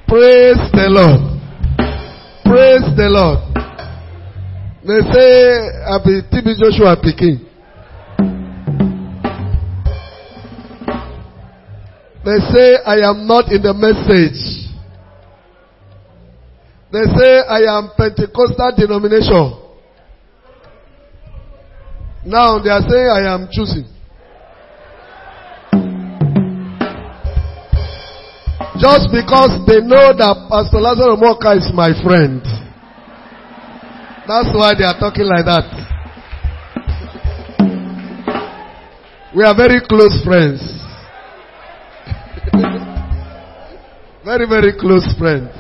Praise the Lord. Praise the Lord. They say, I be TB Joshua Peking. They say, I am not in the message. They say, I am Pentecostal denomination. Now they are saying, I am choosing. Just because they know that Pastor Lazarus Omoka is my friend. That's why they are talking like that. We are very close friends. Very, very close friends.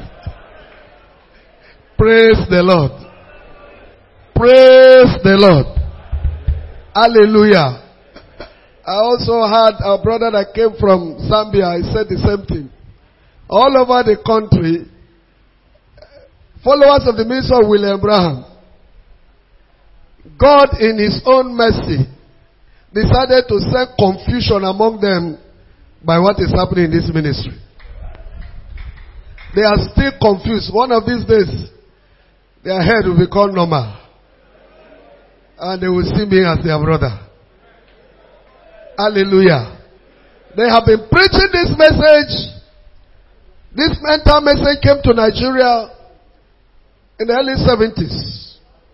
Praise the Lord. Praise the Lord. Hallelujah. I also had a brother that came from Zambia. He said the same thing. All over the country, followers of the ministry of William Branham, God in his own mercy decided to send confusion among them by what is happening in this ministry. They are still confused. One of these days, their head will become normal. And they will see me as their brother. Hallelujah. They have been preaching this message. This mental message came to Nigeria in the early 70s.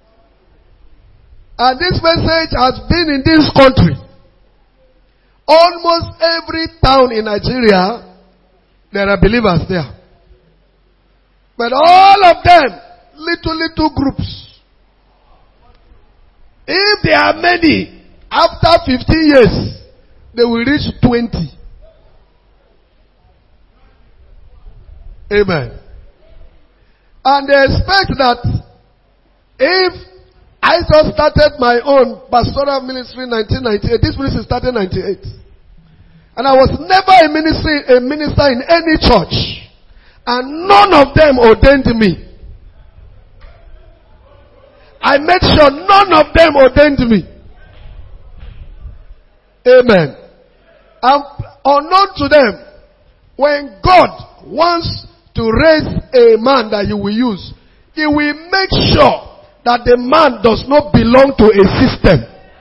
And this message has been in this country. Almost every town in Nigeria, there are believers there. But all of them, little groups. If there are many, after 15 years, they will reach 20. Amen. And they expect that if I just started my own pastoral ministry in 1998, this ministry started in 98. And I was never a minister in any church. And none of them ordained me. I made sure none of them ordained me. Amen. And unknown to them, when God wants to raise a man that you will use, he will make sure that the man does not belong to a system.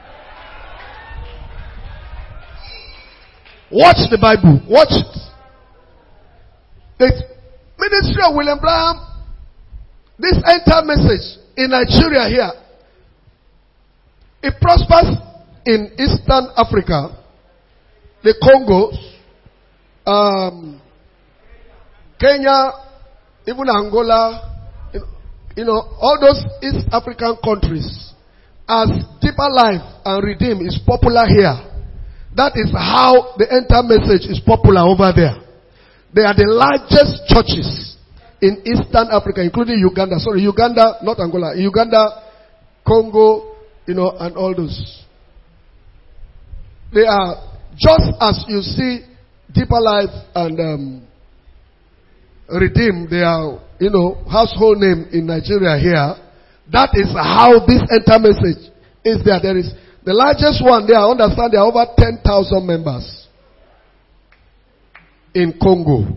Watch the Bible. Watch it. The ministry of William Branham, this entire message in Nigeria here, it prospers in Eastern Africa, the Congos, Kenya, even Angola, all those East African countries, as Deeper Life and Redeem is popular here. That is how the entire message is popular over there. They are the largest churches in Eastern Africa, including Uganda. Sorry, Uganda, not Angola. Uganda, Congo, and all those. They are just as you see Deeper Life and Redeem, they are, household name in Nigeria here. That is how this entire message is there. There is the largest one there. I understand there are over 10,000 members in Congo.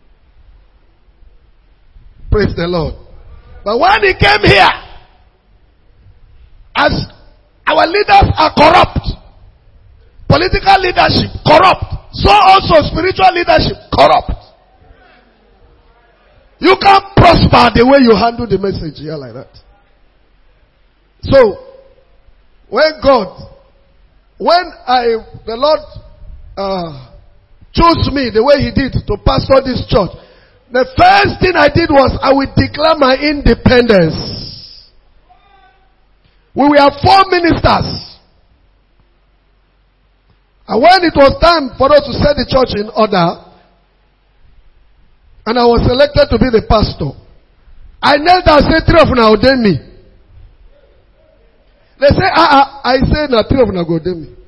Praise the Lord. But when he came here, as our leaders are corrupt, political leadership corrupt, so also spiritual leadership corrupt. You can't prosper the way you handle the message here like that. So, when the Lord chose me the way he did to pastor this church, the first thing I did was I will declare my independence. We were 4 ministers. And when it was time for us to set the church in order, and I was selected to be the pastor, I knelt down and said, 3 of you ordain me. They say, I said, no, 3 of you go ordain me.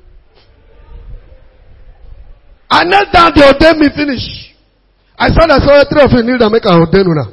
I knelt down, they ordained me, finish. I saw 3 of you kneel down, make an ordain you now.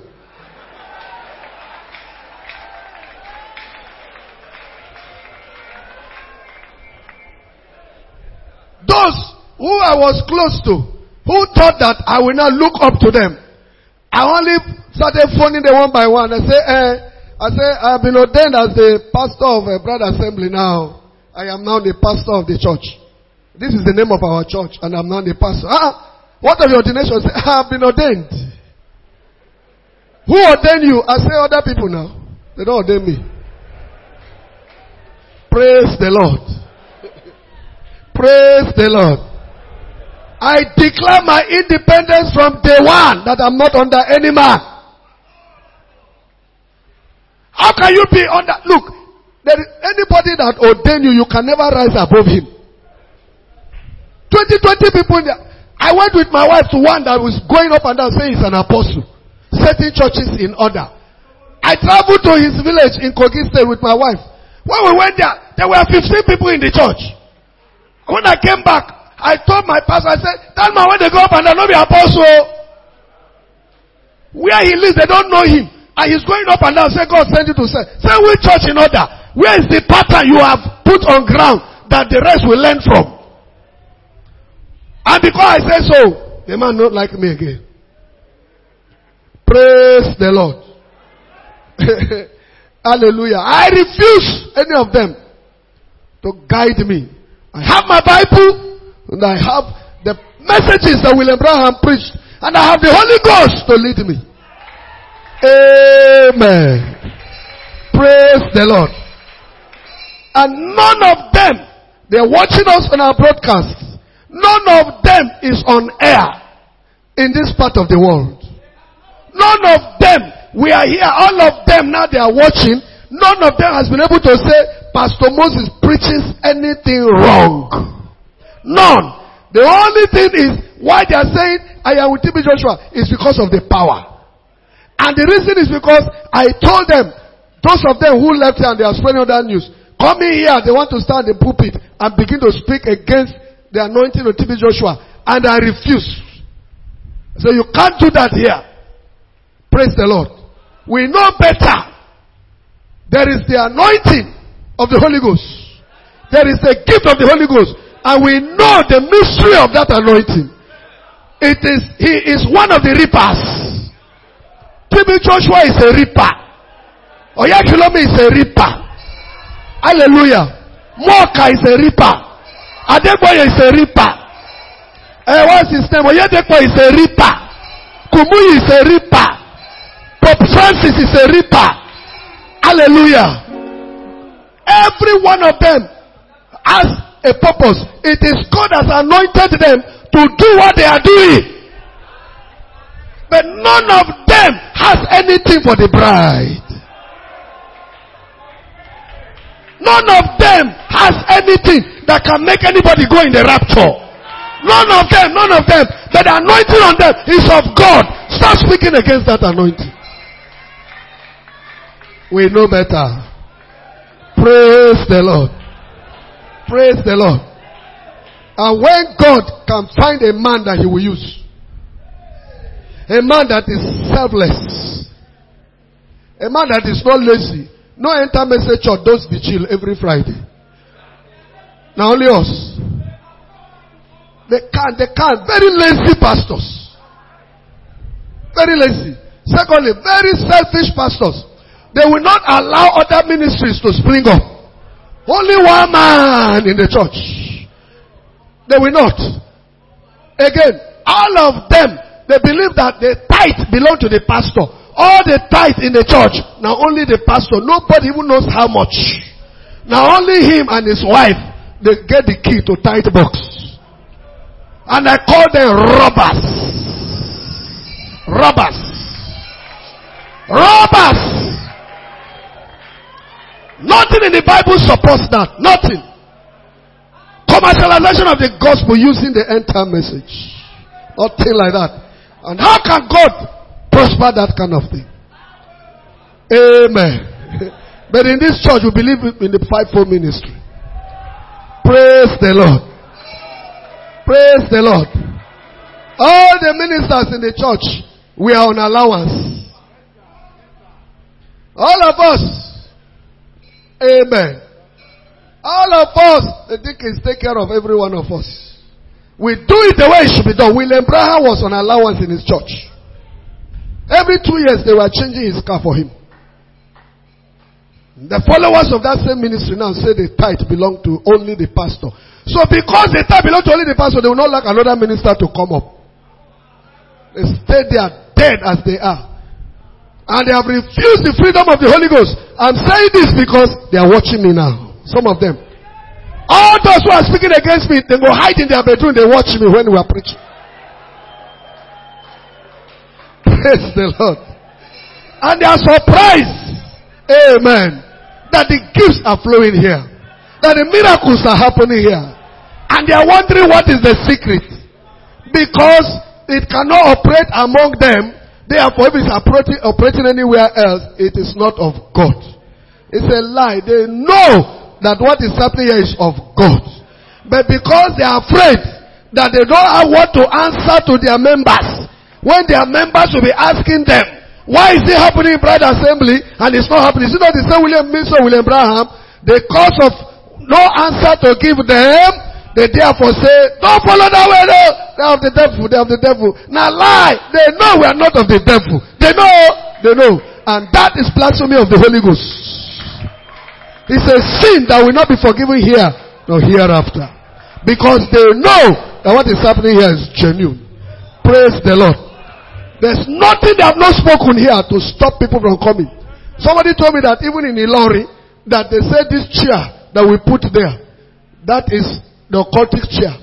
Those who I was close to, who thought that I will not look up to them, I only started phoning them one by one. I have been ordained as the pastor of a Bride Assembly now. I am now the pastor of the church. This is the name of our church, and I'm now the pastor. What of your ordination? I say, I have been ordained. Who ordained you? I say other people now. They don't ordain me. Praise the Lord. Praise the Lord. I declare my independence from day one, that I'm not under any man. How can you be under? Look, there is anybody that ordained you, you can never rise above him. 20 people in there. I went with my wife to one that was going up and down saying he's an apostle, setting churches in order. I traveled to his village in Kogi State with my wife. When we went there were 15 people in the church. When I came back, I told my pastor, I said, that man when they go up and down, not be apostle. Where he lives, they don't know him. And he's going up and down, say, God send you to say which church in order? Where is the pattern you have put on ground that the rest will learn from? And because I say so, the man not like me again. Praise the Lord. Hallelujah. I refuse any of them to guide me. I have my Bible, and I have the messages that William Branham preached, and I have the Holy Ghost to lead me. Amen. Praise the Lord. And none of them, they're watching us on our broadcast. None of them is on air in this part of the world. None of them, we are here, all of them now they are watching. None of them has been able to say, Pastor Moses preaches anything wrong. None. The only thing is why they are saying I am with TB Joshua is because of the power. And the reason is because I told them, those of them who left here and they are spreading other news, coming here, they want to stand the pulpit and begin to speak against the anointing of TB Joshua. And I refuse. So you can't do that here. Praise the Lord. We know better. There is the anointing of the Holy Ghost. There is the gift of the Holy Ghost. And we know the mystery of that anointing. He is one of the reapers. TB Joshua is a reaper. Oyakhilome is a reaper. Hallelujah. Moka is a reaper. Adeboye is a reaper. What's his name? Oyedepo is a reaper. Kumuyi is a reaper. Pope Francis is a reaper. Hallelujah. Every one of them has a purpose. It is God has anointed them to do what they are doing. But none of them has anything for the bride. None of them has anything that can make anybody go in the rapture. None of them. But the anointing on them is of God. Start speaking against that anointing. We know better. Praise the Lord. Praise the Lord. And when God can find a man that he will use, a man that is selfless, a man that is not lazy, no enter message or does the chill every Friday. Now only us. They can't. Very lazy pastors. Very lazy. Secondly, very selfish pastors. They will not allow other ministries to spring up. Only one man in the church. They will not. Again, all of them, they believe that the tithe belong to the pastor. All the tithe in the church, now only the pastor. Nobody even knows how much. Now only him and his wife, they get the key to tithe box. And I call them robbers. Robbers. Robbers. Nothing in the Bible supports that. Nothing. Commercialization of the gospel using the end time message. Nothing like that. And how can God prosper that kind of thing? Amen. But in this church, we believe in the fivefold ministry. Praise the Lord. Praise the Lord. All the ministers in the church, we are on allowance. All of us. Amen. All of us, the deacons take care of every one of us. We do it the way it should be done. William Branham was on allowance in his church. Every 2 years they were changing his car for him. The followers of that same ministry now say the tithe belong to only the pastor. So because the tithe belong to only the pastor, they will not like another minister to come up. They stay there dead as they are. And they have refused the freedom of the Holy Ghost. I'm saying this because they are watching me now. Some of them. All those who are speaking against me, they go hide in their bedroom, they watch me when we are preaching. Praise the Lord. And they are surprised. Amen. That the gifts are flowing here. That the miracles are happening here. And they are wondering what is the secret. Because it cannot operate among them. Therefore, if it's operating anywhere else, it is not of God. It's a lie. They know that what is happening here is of God. But because they are afraid that they don't have what to answer to their members, when their members will be asking them, why is it happening in Bride Assembly and it's not happening? Is it not the same Minister William Branham? The cause of no answer to give them, they therefore say, don't follow that way, no. They are of the devil, they are of the devil. Now lie. They know we are not of the devil. They know. And that is blasphemy of the Holy Ghost. It's a sin that will not be forgiven here nor hereafter. Because they know that what is happening here is genuine. Praise the Lord. There's nothing they have not spoken here to stop people from coming. Somebody told me that even in Ilori, that they said this chair that we put there, that is the occultic chair.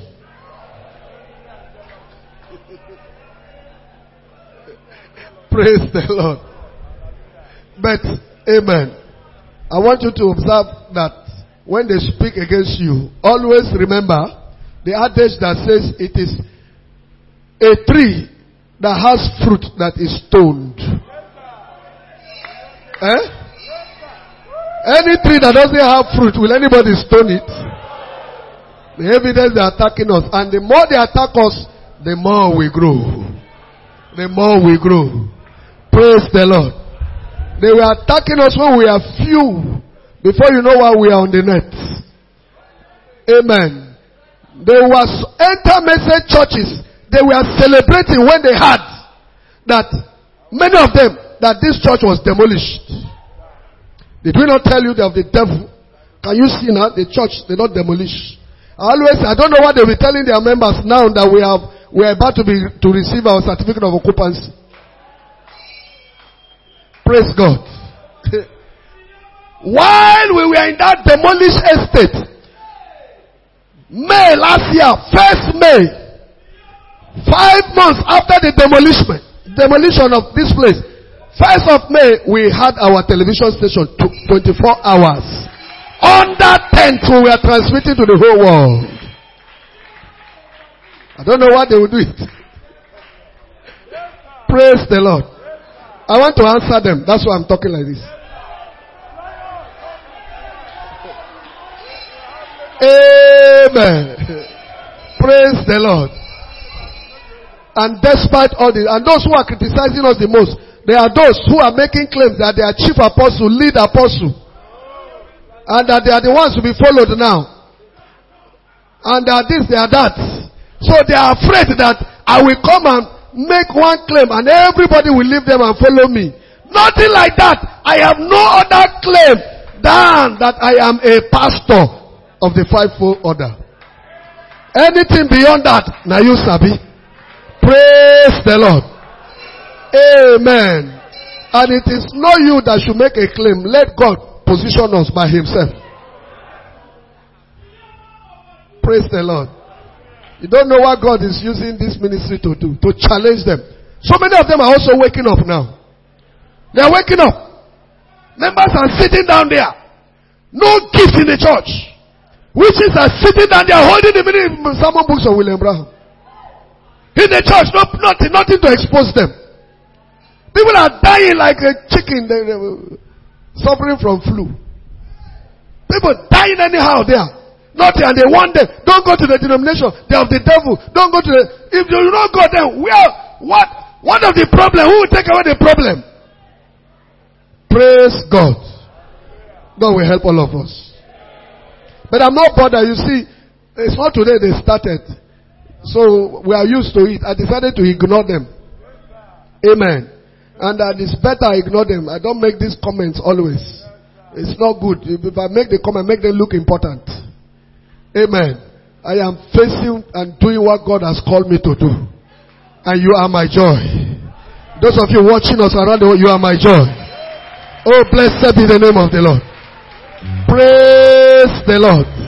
Praise the Lord. But, amen. I want you to observe that when they speak against you, always remember the adage that says it is a tree that has fruit that is stoned. Any tree that doesn't have fruit, will anybody stone it? The evidence they are attacking us. And the more they attack us, the more we grow. The more we grow. Praise the Lord. They were attacking us when we are few. Before you know why we are on the net. Amen. There was enter message churches. They were celebrating when they heard that many of them, that this church was demolished. Did we not tell you they are of the devil? Can you see now the church, they not demolish? I don't know what they will be telling their members now that we are about to receive our certificate of occupancy. Praise God. While we were in that demolished estate, May last year, 1st May, 5 months after the demolition of this place, 1st of May, we had our television station 24 hours. Under tent, we were transmitting to the whole world. I don't know what they will do it. Praise the Lord. I want to answer them. That's why I'm talking like this. Amen. Praise the Lord. And despite all this, and those who are criticizing us the most, there are those who are making claims that they are chief apostle, lead apostle, and that they are the ones to be followed now. And they are this, they are that. So they are afraid that I will come and make one claim and everybody will leave them and follow me. Nothing like that. I have no other claim than that I am a pastor of the fivefold order. Anything beyond that, now you sabi. Praise the Lord. Amen. And it is not you that should make a claim. Let God position us by himself. Praise the Lord. You don't know what God is using this ministry to do, to challenge them. So many of them are also waking up now. They are waking up. Members are sitting down there. No gift in the church. Witches are sitting down there holding the many sermon books of William Branham. In the church, nothing to expose them. People are dying like a chicken, they suffering from flu. People dying anyhow there. Nothing, and they want them. Don't go to the denomination. They are of the devil. Don't go to the. If you do not go there, what of the problem? Who will take away the problem? Praise God. God will help all of us. But I'm not bothered. You see, it's not today they started. So we are used to it. I decided to ignore them. Amen. And that it's better I ignore them. I don't make these comments always. It's not good. If I make the comment, make them look important. Amen. I am facing and doing what God has called me to do. And you are my joy. Those of you watching us around the world, you are my joy. Oh, blessed be the name of the Lord. Praise the Lord.